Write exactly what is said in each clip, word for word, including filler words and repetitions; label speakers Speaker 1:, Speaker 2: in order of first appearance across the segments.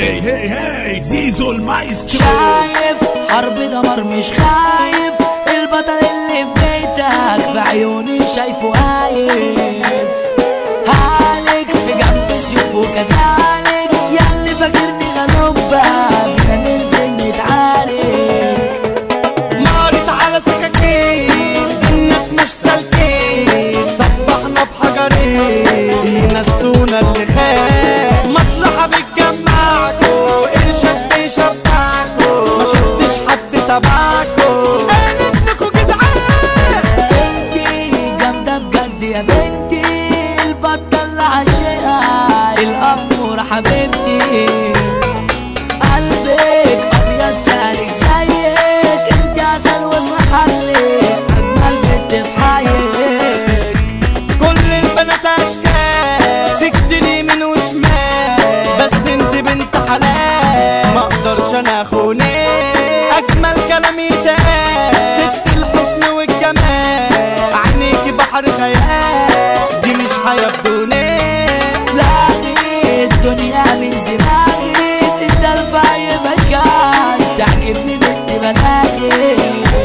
Speaker 1: هي هي هي زيزو المايسترو.
Speaker 2: شايف حرب دمر مش خايف، البطل اللي في بيتك في عيوني شايفه هايف. هالك في جنب سيوف وكذلك، ياللي فاكرني غلوبة بدنا ننزل نتعارك.
Speaker 3: نارت على سكاكين الناس مش سالكين، صبحنا بحجرين ينسونا اللي خان. مصلحة بتجمعكوا ارشاد بيشبعكوا، ما شفتش حد تبعكوا انكوا جدعان.
Speaker 2: انتي جامدة بجد يا بنتي، البطل عاشقها الأمورة حبيبتي. قلبك أبيض سالك زيك، انتي عسل ومحلك أجمل بنت في حيك.
Speaker 3: كل البنات اشكال تجري يمين وشمال، بس انت بنت حلال ما اقدرش انا اخونك. اجمل كلام يتقال ست الحسن والجمال، عينيكي بحر خيال دي مش حياة بدونك.
Speaker 2: لاغي الدنيا من دماغي، ست الفاي مكان تعجبني بنت بلاغي.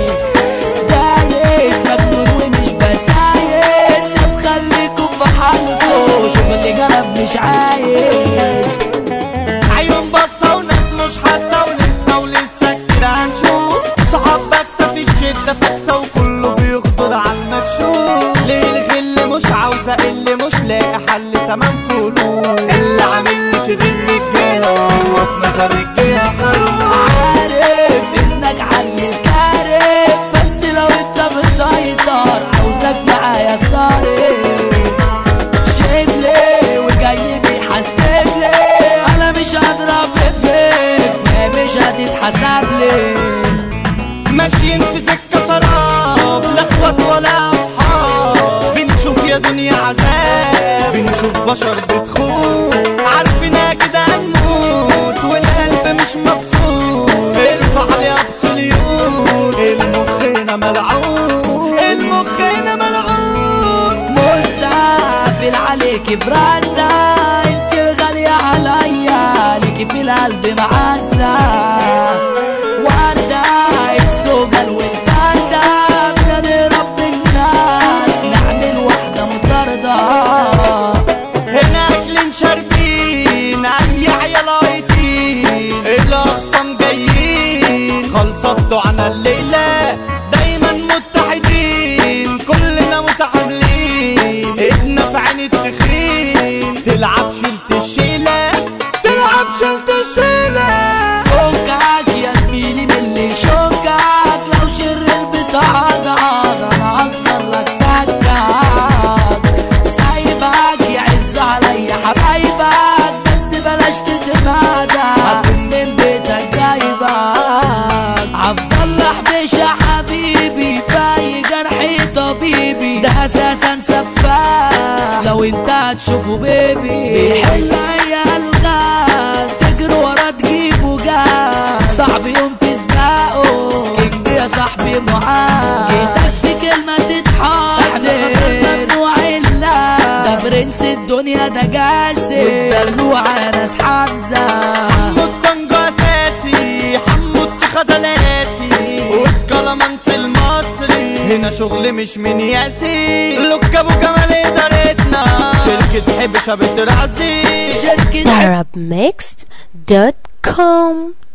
Speaker 2: دايس مجنون ومش بسايس، بخليكم في حالكم شغل جرب مش عايز.
Speaker 3: عيون بصة وناس مش حاسة ولسه ولسه كتير هنشوف. صحاب بكسة في الشدة فاكسة وكله بيخطر على المكشوف. ليه الغل مش عاوزة اللي مش لاقي حل تمام فلوس، اللي عامل لي في دي الرجالة وهو في مزار الجهة خروف.
Speaker 2: عارف انك عيل كارف، بس لو انت مسيطر عاوزك معايا صارف. شبلي وجاي بيحسب لي، انا مش هضرب فيك ما مش هتتحسب لي.
Speaker 3: ماشيين في سكة سراب لا اخوات ولا اصحاب، بنشوف يا دنيا عذاب بنشوف بشر بتخون. عارفينها كده هنموت والقلب مش مبسوط، ارفع لي ابسوليوت المخ هنا ملعون، المخ هنا ملعون.
Speaker 2: مسافل عليكي برازة، انت الغالية عليا ليكي في القلب معزة. وردة السوجل والفردة بنادي رب الناس نعمل واحدة مطاردة.
Speaker 3: هنا اكلين شاربين اي عيال عيطين، الاخصام جايين خلصة بتوعنا الليلة دايما متحدين، كلنا متعاملين ايدنا في عين التخين. تلعب شلت الشيلة تلعب شلت الشيلة.
Speaker 2: فكك يا زميلي من اللي شوكك، لو شرير بتعضعض انا هكسر لك فكك. سايبك يعز عليا حبايبك، بس بلاش تتمادى هكون من بيتك جايبك. عبدالله حبيشة حبيبي فاي جرحي طبيبي، ده اساسا سفاح لو انت هتشوفه بيبي. بيحل اي الغاز تجري ورا تجيبه جاز، صاحبي يوم تسبقه كينج يا صاحبي معاه. جيتك في كلمة تتحاسب ممنوع الا ده برنس الدنيا ده جاسم، والدلوعة ناس حمزة.
Speaker 3: حمو الطنجة اساسي حمو التخدلاتي والكلامنس المصري، هنا شغل مش من ياسي. لوك ابو جمال ادارتنا شركة حبشة بترعزي،
Speaker 2: شركة
Speaker 4: arab mixed dot com